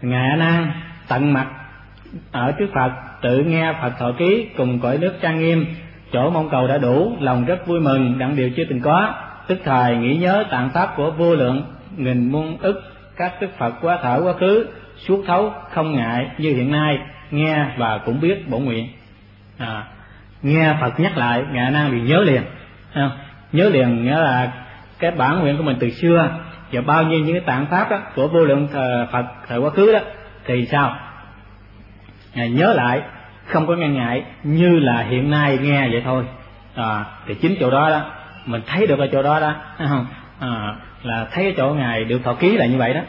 Ngài A Nan tận mặt ở trước Phật, tự nghe Phật thọ ký cùng cõi nước trang nghiêm, chỗ mong cầu đã đủ, lòng rất vui mừng đặng điều chưa từng có, tức thời nghĩ nhớ tạng pháp của vô lượng nghìn muôn ức các đức Phật quá thở quá khứ, suốt thấu không ngại như hiện nay, nghe và cũng biết bổn nguyện. Nghe Phật nhắc lại, Ngài A Nan thì nhớ liền, nhớ liền, nghĩa là cái bản nguyện của mình từ xưa và bao nhiêu những cái tạng pháp đó của vô lượng Phật thời quá khứ đó, thì sao Ngài nhớ lại, không có ngăn ngại, như là hiện nay nghe vậy thôi. Thì chính chỗ đó đó mình thấy được ở chỗ đó đó, là thấy cái chỗ Ngài được thọ ký là như vậy đó.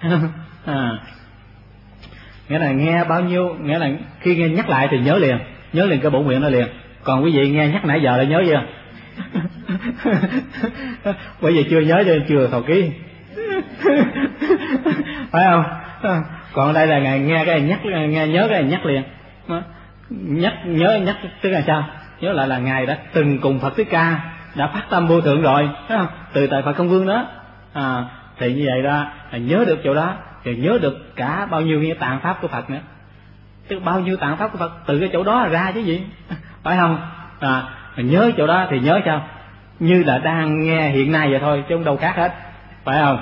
Nghĩa là nghe bao nhiêu, nghĩa là khi nghe nhắc lại thì nhớ liền cái bổn nguyện đó liền. Còn quý vị nghe nhắc nãy giờ là nhớ chưa? Bởi vì chưa nhớ cho nên chưa thọ ký. Phải không? Còn đây là Ngài nghe cái nhắc, nghe nhớ cái nhắc liền. Nhắc tức là sao? Nhớ lại là Ngài đã từng cùng Phật Thích Ca đã phát tâm vô thượng rồi, phải không? Từ tại Phật Không Vương đó. Thì như vậy đó, là nhớ được chỗ đó, thì nhớ được cả bao nhiêu cái tạng pháp của Phật nữa. Tức bao nhiêu tạng pháp của Phật từ cái chỗ đó ra chứ gì, phải không? Nhớ chỗ đó thì nhớ sao? Như là đang nghe hiện nay vậy thôi, chứ không đâu khác hết, phải không?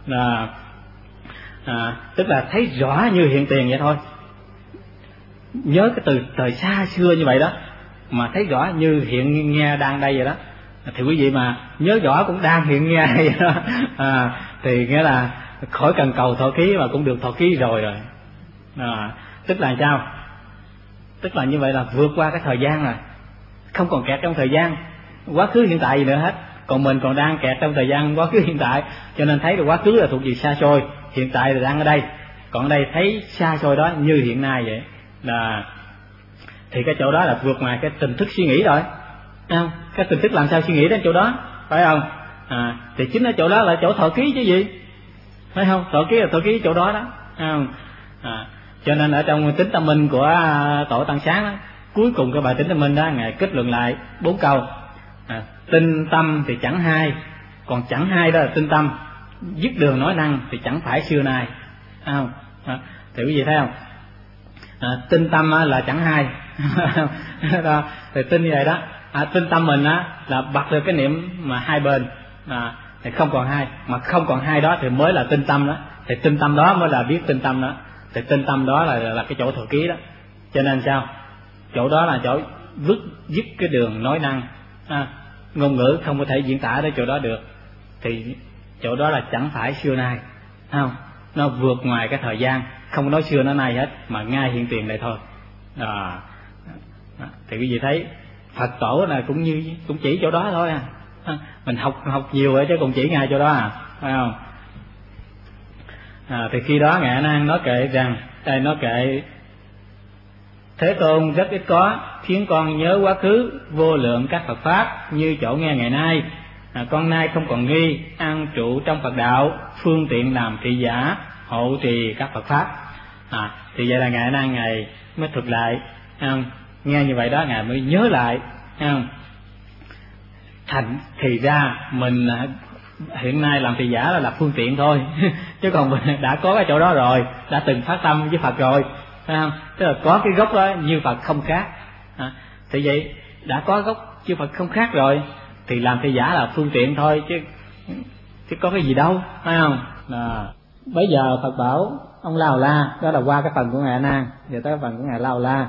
Tức là thấy rõ như hiện tiền vậy thôi. Nhớ cái từ thời xa xưa như vậy đó, mà thấy rõ như hiện nghe đang đây vậy đó, thì quý vị mà nhớ rõ cũng đang hiện nghe vậy đó, thì nghĩa là khỏi cần cầu thọ ký mà cũng được thọ ký rồi. Tức là sao? Tức là như vậy là vượt qua cái thời gian rồi, không còn kẹt trong thời gian quá khứ hiện tại gì nữa hết. Còn mình còn đang kẹt trong thời gian quá khứ hiện tại, cho nên thấy được quá khứ là thuộc về xa xôi, hiện tại là đang ở đây. Còn ở đây thấy xa xôi đó như hiện nay vậy là, thì cái chỗ đó là vượt ngoài cái tình thức suy nghĩ rồi, không? Cái tình thức làm sao suy nghĩ đến chỗ đó, phải không? Thì chính ở chỗ đó là chỗ thọ ký chứ gì, phải không? Thọ ký là thọ ký chỗ đó đó, không? Cho nên ở trong Tính Tâm Minh của Tổ Tăng Sáng đó, cuối cùng cái bài Tính Tâm Minh đó Ngài kết luận lại 4 câu. Tinh tâm thì chẳng hai, còn chẳng hai đó là tinh tâm. Dứt đường nói năng thì chẳng phải xưa nay, không? Thì quý vị thấy không? Tinh tâm là chẳng hai. Đó, thì tinh như vậy đó. Tinh tâm mình là bật được cái niệm mà hai bên, thì không còn hai, mà không còn hai đó thì mới là tinh tâm đó. Thì tinh tâm đó mới là biết tinh tâm đó. Thì tinh tâm đó là cái chỗ thọ ký đó. Cho nên sao? Chỗ đó là chỗ dứt cái đường nói năng, ngôn ngữ không có thể diễn tả đến chỗ đó được. Thì chỗ đó là chẳng phải xưa nay, không? Nó vượt ngoài cái thời gian, không nói xưa nói nay hết, mà ngay hiện tiền đây thôi. Thì quý vị thấy Phật tổ là cũng chỉ chỗ đó thôi. Mình học nhiều rồi chứ cũng chỉ ngay chỗ đó, phải không? Thì khi đó Ngài A Nan nói kệ rằng, nói kệ Thế Tôn rất ít có khiến con nhớ quá khứ vô lượng các Phật pháp như chỗ nghe ngày nay. Con nay không còn nghi, an trụ trong Phật đạo, phương tiện làm thị giả, hộ trì các Phật pháp. Thì vậy là Ngài A Nan Ngài mới thuật lại, nghe như vậy đó Ngài mới nhớ lại, thành thì ra mình hiện nay làm thị giả là phương tiện thôi, chứ còn mình đã có cái chỗ đó rồi, đã từng phát tâm với Phật rồi, phải không? Tức là có cái gốc đó như Phật không khác. Thì vậy đã có gốc như Phật không khác rồi, thì làm thị giả là phương tiện thôi, chứ có cái gì đâu, phải không? Bây giờ Phật bảo ông La Hầu La, đó là qua cái phần của Ngài A Nan, giờ tới phần của Ngài La Hầu La.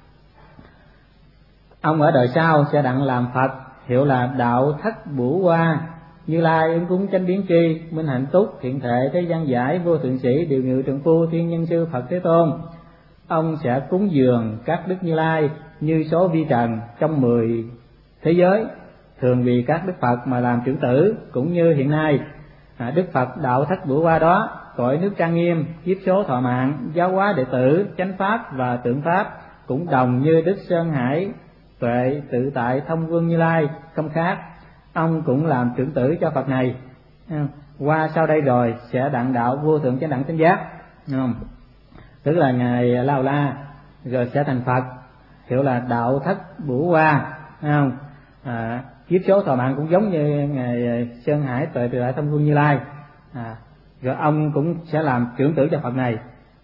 Ông ở đời sau sẽ đặng làm Phật, hiệu là Đạo Thất Bửu Hoa, Như Lai ứng cúng chánh biến tri, minh hạnh túc, thiện thệ, thế gian giải, vô thượng sĩ, điều ngự trượng phu, thiên nhân sư Phật Thế Tôn. Ông sẽ cúng dường các đức Như Lai như số vi trần trong 10 thế giới, thường vì các đức Phật mà làm trưởng tử, cũng như hiện nay Đức Phật Đạo Thất Bửu Hoa đó, cõi nước trang nghiêm, kiếp số thọ mạng, giáo hóa đệ tử, chánh pháp và tượng pháp, cũng đồng như Đức Sơn Hải tuệ tự tại thông vương Như Lai, không khác. Ông cũng làm trưởng tử cho Phật này. Qua sau đây rồi sẽ đặng đạo vô thượng chánh đẳng chánh giác, tức là Ngài La Hầu La rồi sẽ thành Phật, hiệu là Đạo Thất Bửu Hoa, không? Kiếp số thọ mạng cũng giống như Ngài Sơn Hải tuệ tự tại thông vương Như Lai. Rồi ông cũng sẽ làm trưởng tử cho Phật này.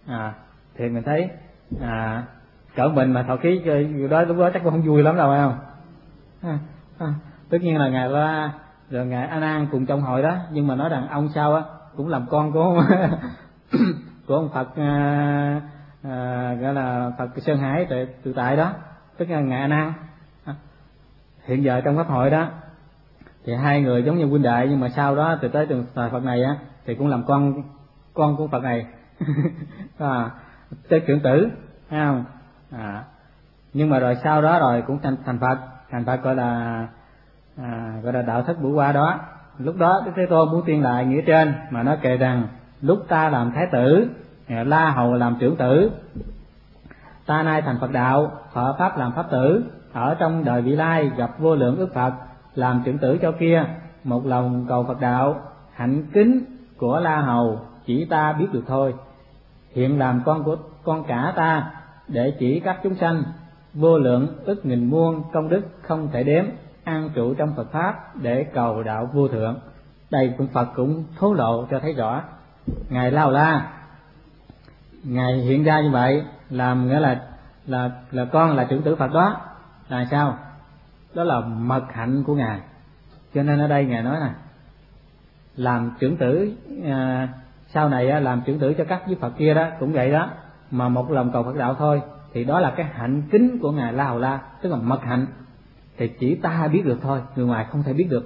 Thì mình thấy cỡ mình mà thọ ký đó lúc đó chắc cũng không vui lắm đâu, phải không? Tất nhiên là ngài La rồi ngài A Nan cùng trong hội đó, nhưng mà nói rằng ông sau á cũng làm con của của ông Phật gọi là Phật Sơn Hải tự tại đó, tức là ngài A Nan. Hiện giờ trong pháp hội đó thì hai người giống như huynh đệ, nhưng mà sau đó từ tới thời Phật này á thì cũng làm con của Phật này tới trưởng tử, thấy không? Nhưng mà rồi sau đó rồi cũng thành Phật gọi là đạo thất Bửu Hoa đó. Lúc đó Đức Thế Tôn muốn tuyên lại nghĩa trên mà nói kể rằng lúc ta làm thái tử, La Hầu làm trưởng tử, ta nay thành Phật đạo, thọ pháp làm pháp tử, ở trong đời vị lai gặp vô lượng ức Phật làm trưởng tử cho kia, một lòng cầu Phật đạo, hạnh kính của La Hầu chỉ ta biết được thôi. Hiện làm con cả ta để chỉ các chúng sanh, vô lượng ức nghìn muôn công đức không thể đếm, an trụ trong Phật pháp để cầu đạo vô thượng. Đây cũng Phật cũng thố lộ cho thấy rõ. Ngài La Hầu La, ngài hiện ra như vậy làm nghĩa là con là trưởng tử Phật đó là sao? Đó là mật hạnh của ngài. Cho nên ở đây ngài nói là làm trưởng tử sau này làm trưởng tử cho các vị Phật kia đó cũng vậy đó, mà một lòng cầu Phật đạo thôi, thì đó là cái hạnh kính của ngài La Hầu La, tức là mật hạnh, thì chỉ ta biết được thôi, người ngoài không thể biết được.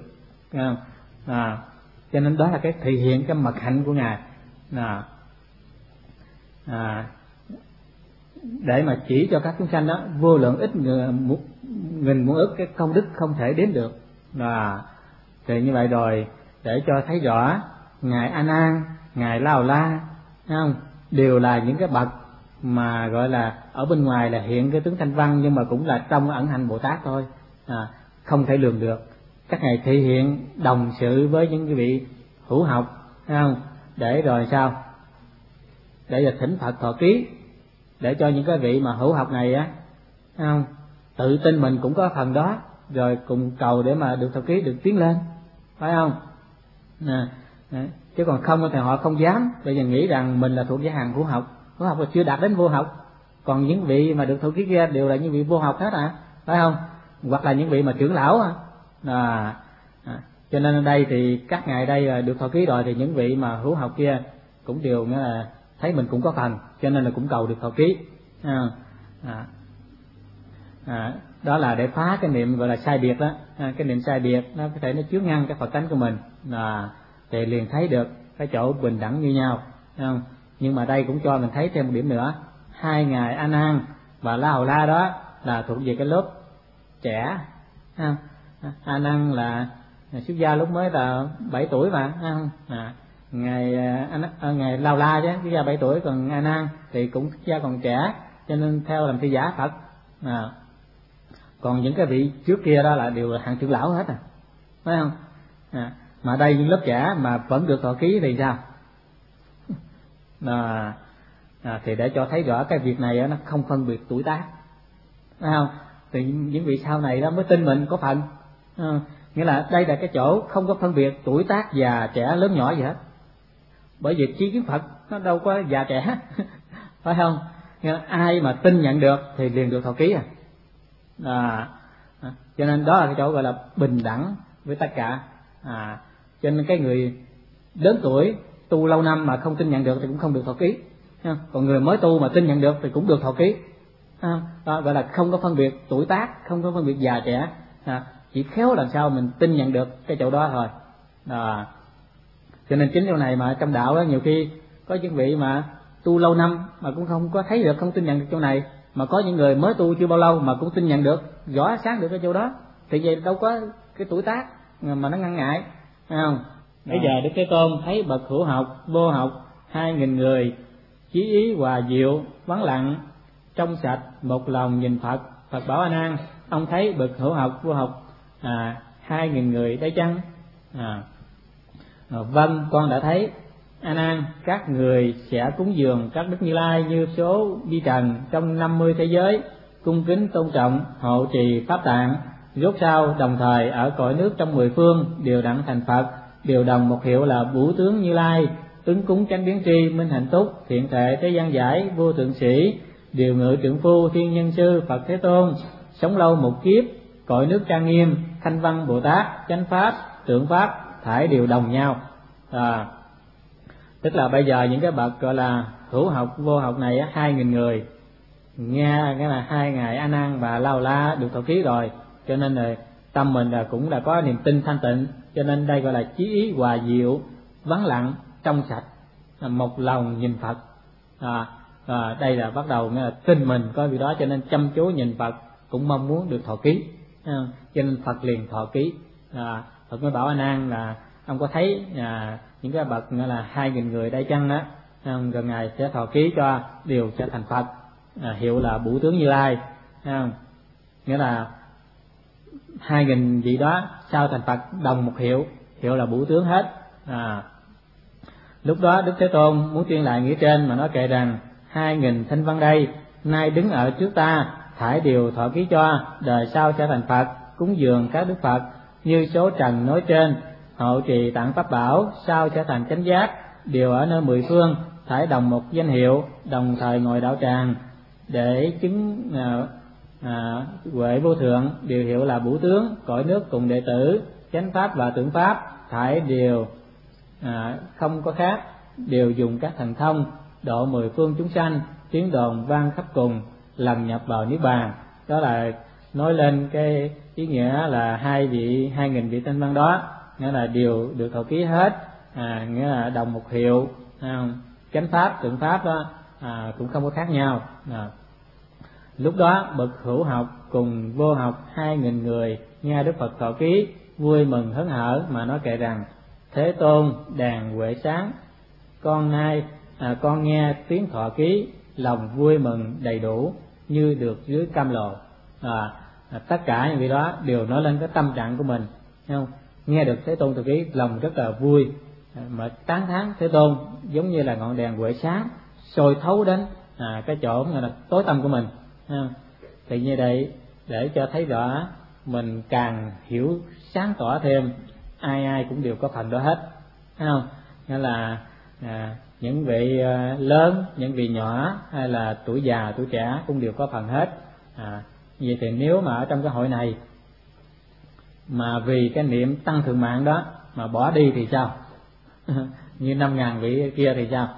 Cho nên đó là cái thể hiện cái mật hạnh của ngài, để mà chỉ cho các chúng sanh đó vô lượng ít nghìn muôn ức cái công đức không thể đếm được. Thì như vậy rồi để cho thấy rõ ngài A Nan, ngài La Hầu La, không, đều là những cái bậc mà gọi là ở bên ngoài là hiện cái tướng thanh văn, nhưng mà cũng là trong ẩn hành Bồ Tát thôi, không thể lường được. Các ngài thể hiện đồng sự với những cái vị hữu học, không, để rồi sao, để là thỉnh Phật thọ ký, để cho những cái vị mà hữu học này á, không, tự tin mình cũng có phần đó, rồi cùng cầu để mà được thọ ký, được tiến lên, phải không? Chứ còn không thì họ không dám, bây giờ nghĩ rằng mình là thuộc về hàng hữu học là chưa đạt đến vô học, còn những vị mà được thọ ký kia đều là những vị vô học hết phải không? Hoặc là những vị mà trưởng lão cho nên ở đây thì các ngài đây được thọ ký rồi, thì những vị mà hữu học kia cũng đều nghĩa là thấy mình cũng có phần, cho nên là cũng cầu được thọ ký. Đó là để phá cái niệm gọi là sai biệt đó. Cái niệm sai biệt nó có thể nó chướng ngăn cái Phật tánh của mình, thì liền thấy được cái chỗ bình đẳng như nhau, không? Nhưng mà đây cũng cho mình thấy thêm một điểm nữa, hai ngài A Nan và La Hầu La đó là thuộc về cái lớp trẻ. A Nan là xuất gia lúc mới là 7 tuổi mà, ngài La Hầu La chứ xuất gia 7 tuổi, còn A Nan thì cũng xuất gia còn trẻ, cho nên theo làm thi giả Phật. Còn những cái vị trước kia đó là đều là hạng trưởng lão hết phải không? Mà đây những lớp trẻ mà vẫn được thọ ký thì sao? Thì để cho thấy rõ cái việc này nó không phân biệt tuổi tác, phải không? Thì những vị sau này đó mới tin mình có phần. Nghĩa là đây là cái chỗ không có phân biệt tuổi tác già trẻ lớn nhỏ gì hết, bởi vì chí kiến Phật nó đâu có già trẻ phải không? Ai mà tin nhận được thì liền được thọ ký cho nên đó là cái chỗ gọi là bình đẳng với tất cả. Cho nên cái người lớn tuổi tu lâu năm mà không tin nhận được thì cũng không được thọ ký, còn người mới tu mà tin nhận được thì cũng được thọ ký. Đó gọi là không có phân biệt tuổi tác, không có phân biệt già trẻ, chỉ khéo làm sao mình tin nhận được cái chỗ đó thôi. Cho nên chính điều này mà trong đạo đó nhiều khi có những vị mà tu lâu năm mà cũng không có thấy được, không tin nhận được chỗ này, mà có những người mới tu chưa bao lâu mà cũng tin nhận được, rõ sáng được cái chỗ đó, thì vậy đâu có cái tuổi tác mà nó ngăn ngại, phải không? Bây giờ Đức Thế Tôn thấy bậc hữu học, vô học 2.000 người, chí ý hòa diệu, vắng lặng, trong sạch, một lòng nhìn Phật. Phật bảo A Nan, ông thấy bậc hữu học, vô học 2.000 người đấy chăng? Vâng, con đã thấy. A Nan, các người sẽ cúng dường các đức Như Lai như số vi trần trong 50 thế giới, cung kính tôn trọng, hộ trì pháp tạng, rốt sau đồng thời ở cõi nước trong 10 phương đều đặng thành Phật, đều đồng một hiệu là Bửu tướng Như Lai, ứng cúng chánh biến tri, minh hạnh túc, thiện thệ thế gian giải, vô thượng sĩ, điều ngự trượng phu, thiên nhân sư, Phật Thế Tôn, sống lâu một kiếp, cõi nước trang nghiêm, thanh văn Bồ Tát, chánh pháp, tượng pháp, thải đều đồng nhau. Tức là bây giờ những cái bậc gọi là hữu học vô học này 2.000 người nghe cái là 2 ngày A Nan và La Hầu La được thọ ký rồi, cho nên là tâm mình là cũng là có niềm tin thanh tịnh, cho nên đây gọi là chí ý hòa diệu, vắng lặng, trong sạch, một lòng nhìn Phật. Đây là bắt đầu nghĩa là tin mình có việc đó, cho nên chăm chú nhìn Phật, cũng mong muốn được thọ ký, cho nên Phật liền thọ ký. Phật mới bảo A Nan là ông có thấy những cái bậc nghĩa là 2.000 người đây chăng đó, gần ngày sẽ thọ ký cho đều trở thành Phật, hiệu là Bửu Tướng Như Lai, nghĩa là 2.000 vị đó sau thành Phật đồng một hiệu là Bửu Tướng hết. Lúc đó Đức Thế Tôn muốn tuyên lại nghĩa trên mà nói kệ rằng: 2.000 thanh văn đây nay đứng ở trước ta, thải đều thọ ký cho, đời sau sẽ thành Phật, cúng dường các đức Phật như số trần nói trên, hộ trì tặng pháp bảo, sau sẽ thành chánh giác, đều ở nơi 10 phương, thải đồng một danh hiệu, đồng thời ngồi đạo tràng để chứng huệ vô thượng, đều hiệu là Bửu Tướng, cõi nước cùng đệ tử, chánh pháp và tượng pháp, thải đều không có khác, đều dùng các thần thông độ 10 phương chúng sanh, tiếng đồn vang khắp cùng, lần nhập vào niết bàn. Đó là nói lên cái ý nghĩa là 2.000 vị thanh văn đó, nghĩa là đều được thọ ký hết, nghĩa là đồng một hiệu, chánh pháp tượng pháp đó cũng không có khác nhau. Lúc đó bậc hữu học cùng vô học 2.000 người nghe Đức Phật thọ ký, vui mừng hớn hở mà nói kệ rằng: Thế Tôn đàn huệ sáng, con nghe tiếng thọ ký, lòng vui mừng đầy đủ như được dưới cam lồ. Tất cả những vị đó đều nói lên cái tâm trạng của mình, không? Nghe được Thế Tôn thọ ký lòng rất là vui, mà tán thán Thế Tôn giống như là ngọn đèn huệ sáng soi thấu đến cái chỗ là tối tâm của mình. Thì như vậy để cho thấy rõ mình càng hiểu sáng tỏ thêm, ai cũng đều có phần đó hết, thấy không? Nghĩa là những vị lớn, những vị nhỏ, hay là tuổi già tuổi trẻ cũng đều có phần hết. Vậy thì nếu mà ở trong cái hội này mà vì cái niệm tăng thượng mạng đó mà bỏ đi thì sao? Như 5.000 vị kia thì sao?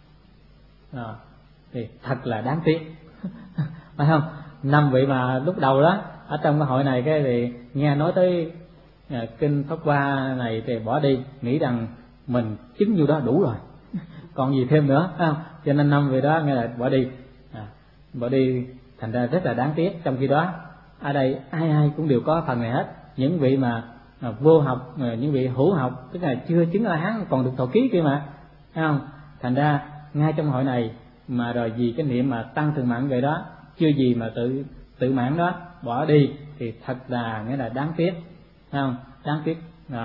Thì thật là đáng tiếc, phải không? 5 vị mà lúc đầu đó ở trong cái hội này cái thì nghe nói tới kinh Pháp Hoa này thì bỏ đi, nghĩ rằng mình chứng nhiêu đó đủ rồi, còn gì thêm nữa, phải không? Cho nên 5 vị đó nghe là bỏ đi thành ra rất là đáng tiếc. Trong khi đó ở đây ai cũng đều có phần này hết. Những vị mà vô học, những vị hữu học, tức là chưa chứng A-hán còn được thọ ký kia mà, thấy không? Thành ra ngay trong hội này mà rồi vì cái niệm mà tăng thượng mạng vậy đó, chưa gì mà tự mạng đó bỏ đi thì thật là nghĩa là đáng tiếc, thấy không? Đáng tiếc.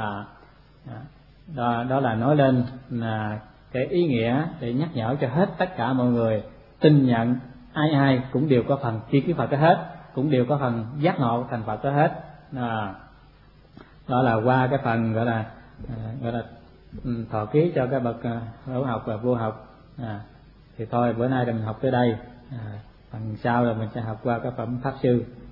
Đó là nói lên là cái ý nghĩa để nhắc nhở cho hết tất cả mọi người tin nhận ai cũng đều có phần chi kiến Phật đó hết, cũng đều có phần giác ngộ thành Phật đó hết. Đó là qua cái phần gọi là thọ ký cho các bậc hữu học và vô học. Thì thôi bữa nay mình học tới đây, phần sau là mình sẽ học qua các phẩm pháp sư.